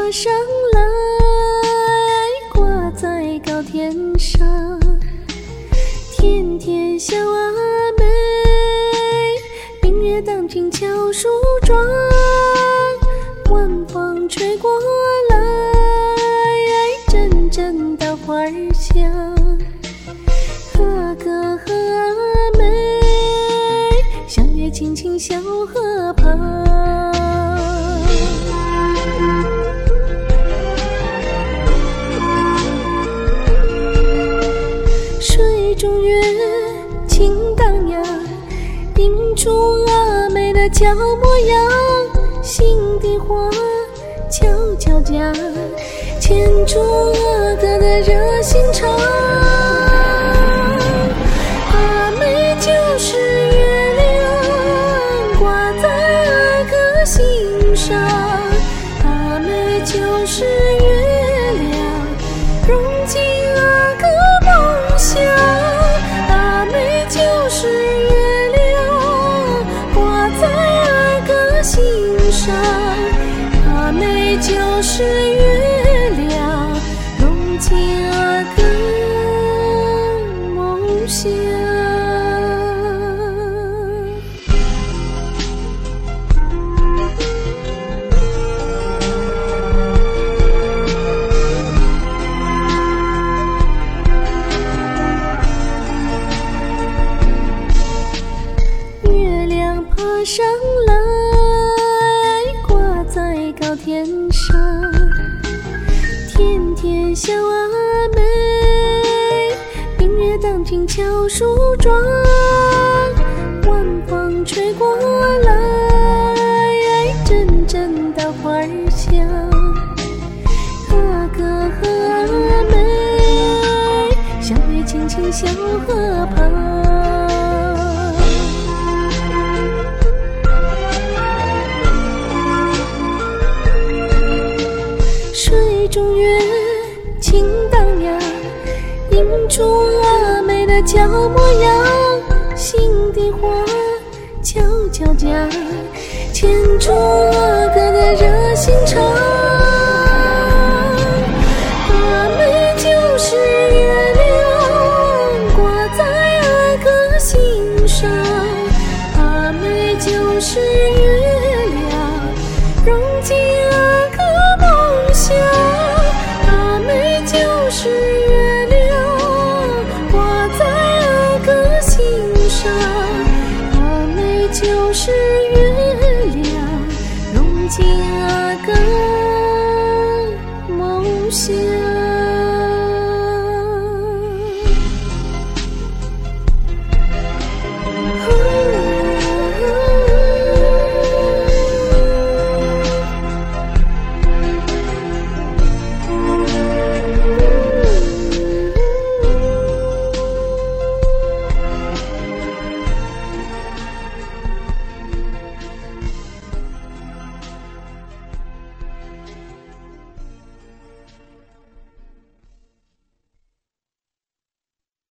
上来，挂在高天上，天天笑阿妹，明月当君俏梳妆，晚风吹过来，阵阵稻花香，哥哥和阿妹相约青青小河旁。水中月轻荡漾，映出阿妹的俏模样，心底话悄悄讲，牵住阿哥的热心肠。阿妹就是月亮，挂在阿哥心上，阿妹就是月亮，融进阿哥梦想。阿妹就是月亮，挂在阿哥心上，阿妹就是月亮，融进阿哥梦想。月亮爬上来，挂在高天上，天天笑阿妹，明月当君俏梳妆，晚风吹过来，阵阵稻花香，阿哥和阿妹相约青青小河旁。水中月轻荡漾，映出阿妹的俏模样，心底话悄悄讲，牵住阿哥的热心肠。阿妹就是月亮，挂在阿哥心上，阿妹就是月亮，融进阿哥梦想。阿妹就是月亮，挂在阿哥心上，阿妹就是